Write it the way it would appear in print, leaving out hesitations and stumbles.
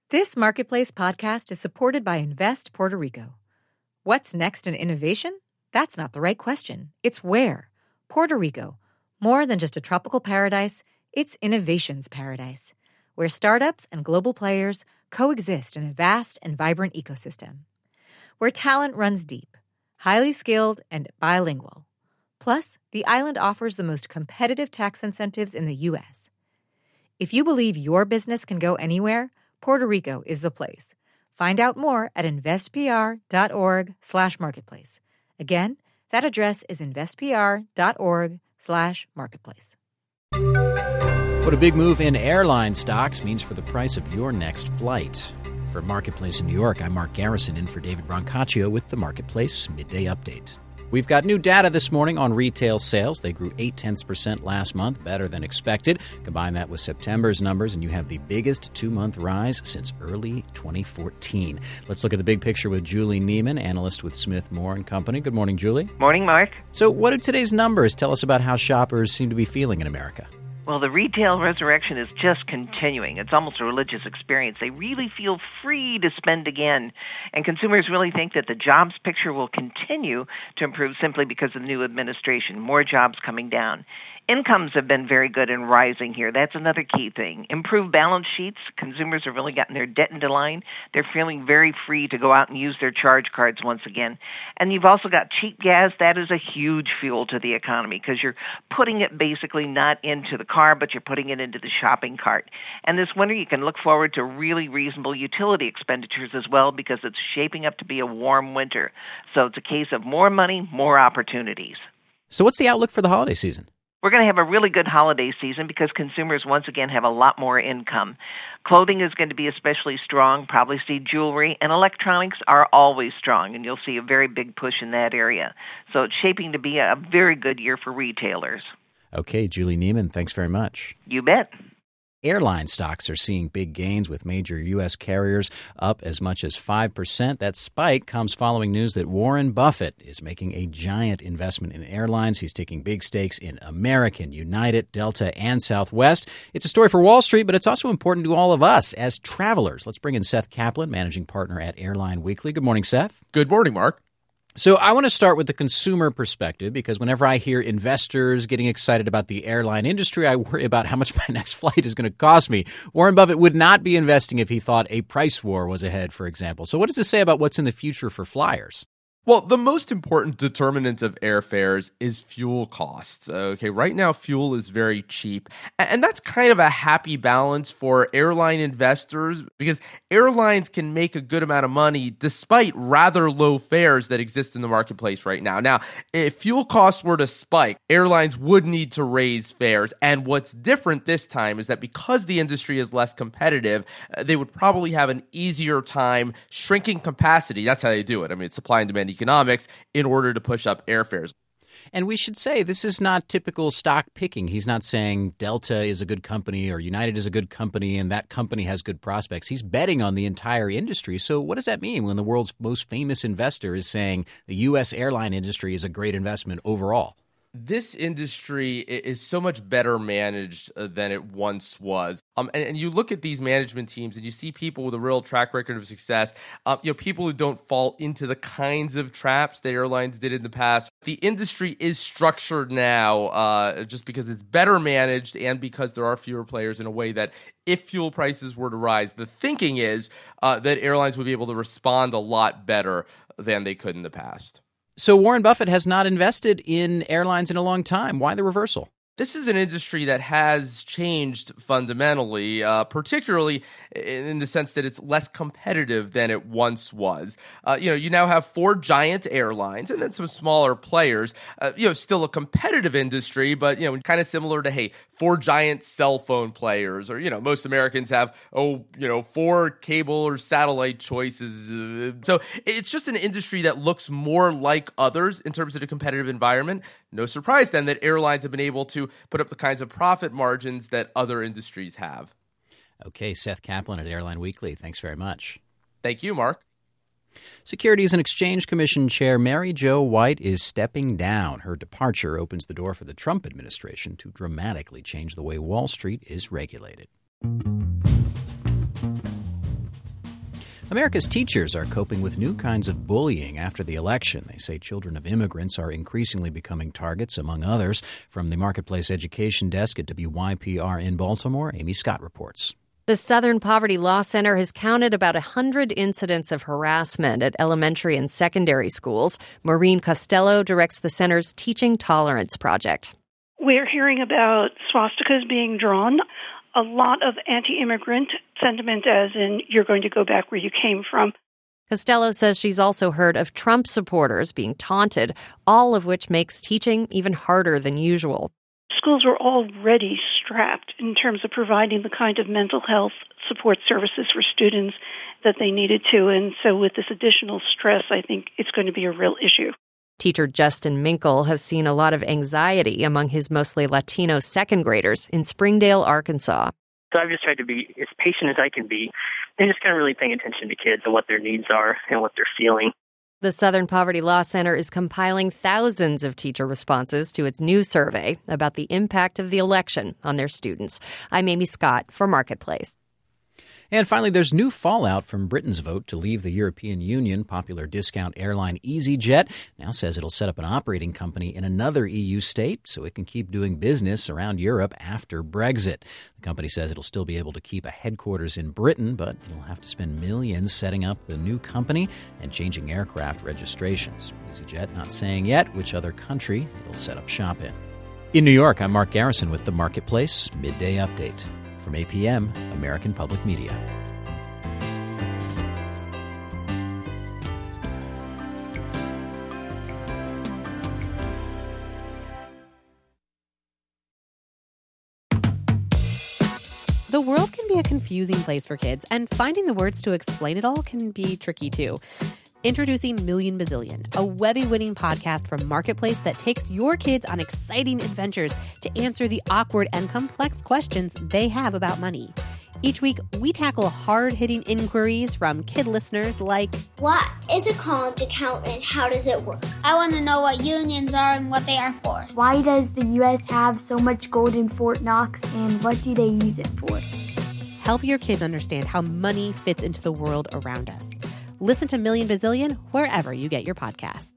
This Marketplace podcast is supported by Invest Puerto Rico. What's next in innovation? That's not the right question. It's where. Puerto Rico. More than just a tropical paradise, it's innovation's paradise, where startups and global players coexist in a vast and vibrant ecosystem. Where talent runs deep, highly skilled, and bilingual. Plus, the island offers the most competitive tax incentives in the U.S. If you believe your business can go anywhere, Puerto Rico is the place. Find out more at investpr.org/marketplace. Again, that address is investpr.org/marketplace. What a big move in airline stocks means for the price of your next flight. For Marketplace in New York, I'm Mark Garrison in for David Brancaccio with the Marketplace Midday Update. We've got new data this morning on retail sales. They grew 0.8% last month, better than expected. Combine that with September's numbers, and you have the biggest two-month rise since early 2014. Let's look at the big picture with Julie Neiman, analyst with Smith Moore & Company. Good morning, Julie. Morning, Mark. So what do today's numbers tell us about how shoppers seem to be feeling in America? Well, the retail resurrection is just continuing. It's almost a religious experience. They really feel free to spend again. And consumers really think that the jobs picture will continue to improve simply because of the new administration, more jobs coming down. Incomes have been very good and rising here. That's another key thing. Improved balance sheets. Consumers have really gotten their debt into line. They're feeling very free to go out and use their charge cards once again. And you've also got cheap gas. That is a huge fuel to the economy because you're putting it basically not into the car, but you're putting it into the shopping cart. And this winter, you can look forward to really reasonable utility expenditures as well because it's shaping up to be a warm winter. So it's a case of more money, more opportunities. So what's the outlook for the holiday season? We're going to have a really good holiday season because consumers, once again, have a lot more income. Clothing is going to be especially strong, probably see jewelry, and electronics are always strong, and you'll see a very big push in that area. So it's shaping to be a very good year for retailers. Okay, Julie Neiman, thanks very much. You bet. Airline stocks are seeing big gains with major U.S. carriers up as much as 5%. That spike comes following news that Warren Buffett is making a giant investment in airlines. He's taking big stakes in American, United, Delta, and Southwest. It's a story for Wall Street, but it's also important to all of us as travelers. Let's bring in Seth Kaplan, managing partner at Airline Weekly. Good morning, Seth. Good morning, Mark. So I want to start with the consumer perspective because whenever I hear investors getting excited about the airline industry, I worry about how much my next flight is going to cost me. Warren Buffett would not be investing if he thought a price war was ahead, for example. So what does this say about what's in the future for flyers? Well, the most important determinant of airfares is fuel costs. Okay, right now fuel is very cheap, and that's kind of a happy balance for airline investors because airlines can make a good amount of money despite rather low fares that exist in the marketplace right now. Now, if fuel costs were to spike, airlines would need to raise fares, and what's different this time is that because the industry is less competitive, they would probably have an easier time shrinking capacity. That's how they do it. I mean, it's supply and demand economics in order to push up airfares. And we should say this is not typical stock picking. He's not saying Delta is a good company or United is a good company and that company has good prospects. He's betting on the entire industry. So what does that mean when the world's most famous investor is saying the U.S. airline industry is a great investment overall? This industry is so much better managed than it once was. And you look at these management teams and you see people with a real track record of success, people who don't fall into the kinds of traps that airlines did in the past. The industry is structured now just because it's better managed and because there are fewer players in a way that if fuel prices were to rise, the thinking is that airlines would be able to respond a lot better than they could in the past. So Warren Buffett has not invested in airlines in a long time. Why the reversal? This is an industry that has changed fundamentally, particularly in the sense that it's less competitive than it once was. You now have 4 giant airlines and then some smaller players. Still a competitive industry, but kind of similar to 4 giant cell phone players, or most Americans have 4 cable or satellite choices. So it's just an industry that looks more like others in terms of the competitive environment. No surprise then that airlines have been able to put up the kinds of profit margins that other industries have. Okay, Seth Kaplan at Airline Weekly. Thanks very much. Thank you, Mark. Securities and Exchange Commission Chair Mary Jo White is stepping down. Her departure opens the door for the Trump administration to dramatically change the way Wall Street is regulated. America's teachers are coping with new kinds of bullying after the election. They say children of immigrants are increasingly becoming targets, among others. From the Marketplace Education Desk at WYPR in Baltimore, Amy Scott reports. The Southern Poverty Law Center has counted about 100 incidents of harassment at elementary and secondary schools. Maureen Costello directs the center's Teaching Tolerance Project. We're hearing about swastikas being drawn, a lot of anti-immigrant sentiment, as in you're going to go back where you came from. Costello says she's also heard of Trump supporters being taunted, all of which makes teaching even harder than usual. Schools were already strapped in terms of providing the kind of mental health support services for students that they needed to. And so with this additional stress, I think it's going to be a real issue. Teacher Justin Minkle has seen a lot of anxiety among his mostly Latino second graders in Springdale, Arkansas. So I've just tried to be as patient as I can be and just kind of really paying attention to kids and what their needs are and what they're feeling. The Southern Poverty Law Center is compiling thousands of teacher responses to its new survey about the impact of the election on their students. I'm Amy Scott for Marketplace. And finally, there's new fallout from Britain's vote to leave the European Union. Popular discount airline EasyJet now says it'll set up an operating company in another EU state so it can keep doing business around Europe after Brexit. The company says it'll still be able to keep a headquarters in Britain, but it'll have to spend millions setting up the new company and changing aircraft registrations. EasyJet not saying yet which other country it'll set up shop in. In New York, I'm Mark Garrison with the Marketplace Midday Update. From APM, American Public Media. The world can be a confusing place for kids, and finding the words to explain it all can be tricky too. Introducing Million Bazillion, a Webby-winning podcast from Marketplace that takes your kids on exciting adventures to answer the awkward and complex questions they have about money. Each week, we tackle hard-hitting inquiries from kid listeners like, what is a college account and how does it work? I want to know what unions are and what they are for. Why does the U.S. have so much gold in Fort Knox and what do they use it for? Help your kids understand how money fits into the world around us. Listen to Million Bazillion wherever you get your podcasts.